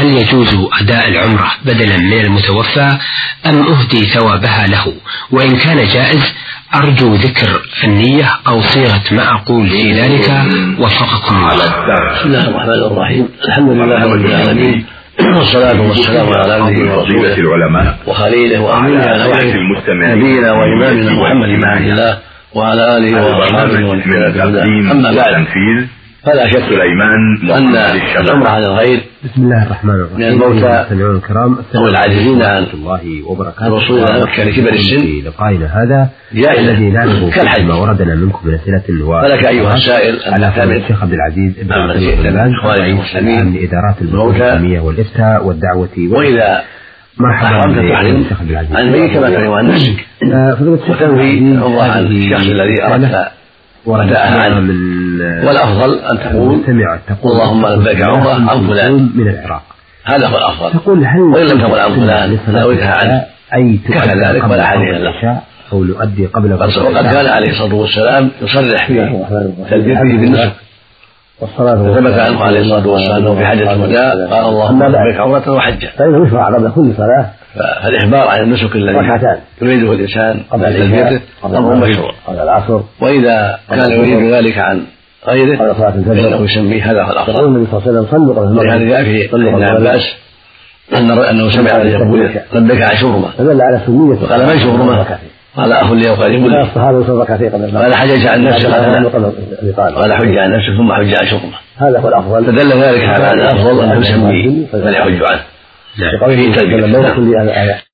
هل يجوز أداء العمرة بدلا من المتوفى أم أهدي ثوابها له؟ وإن كان جائز أرجو ذكر النية أو صيغة ما أقول في ذلك وفقكم الله. بسم الله الرحمن الرحيم. الحمد لله رب العالمين، والصلاة والسلام على عبده ورسوله وخليله وأمينه على وحيه نبينا وإمامنا محمد بن عبد الله وعلى آله وأصحابه ومن اهتدى بهداه. أما بعد، فلا شك أن العمرة على الغير بسم الله الرحمن الرحيم. من الموتى الكرام أو العاجزين عن الله وبركاته الوصول إلى مكة لكبر السن في لقائنا هذا الذي نعرض كالحج ما وردنا منكم من أسئلة فلك أيها السائل على فضيلة الشيخ عبد العزيز بن عبد المسلمين من إدارات البحوث العلمية والإفتاء والدعوة. وإذا مرحبا بالشيخ عبد العزيز عن بيك كما تحرم عن نفسك وتنهي الله عن الشخص الذي أردت وداءها عنه. والأفضل أن تقول اللهم لبيك عمرة عن فلان من العراق، هذا هو الأفضل. تقول هل وإن لم تقل عن فلان نويتها عنه أي كفى ذلك ولا حاجة له. أو نؤدي قبل وقد كان عليه الصلاة والسلام يصرح في تلبيته بالنسك، ثبت عنه عليه الصلاة والسلام في حجة الوداع قال اللهم لبيك عمرة وحجة، فإنه يشرع قبل كل صلاة. فالإخبار عن النسك الذي يريده الإنسان قبل تلبيته أمر مشروع، قبل العصر، وإذا كان يريد ذلك عن غيره فإنه يسميه هذا هو الأفضل. النبي صلى الله عليه وسلم صلوا قبل المغرب، لهذا جاء في ابن عباس أنه سمع يقول لبيك عن شبرمة، فدل على سنية. قال من شبرمة؟ قال أخ لي وقريب لي. الصحابة يصلوا ركعتين قبل المغرب. قال حجج عن نفسه قال حج عن نفسه ثم حج عن شبرمة، هذا هو الأفضل. فدل ذلك على أن الأفضل أنه يسميه من يحج عنه. في تلبية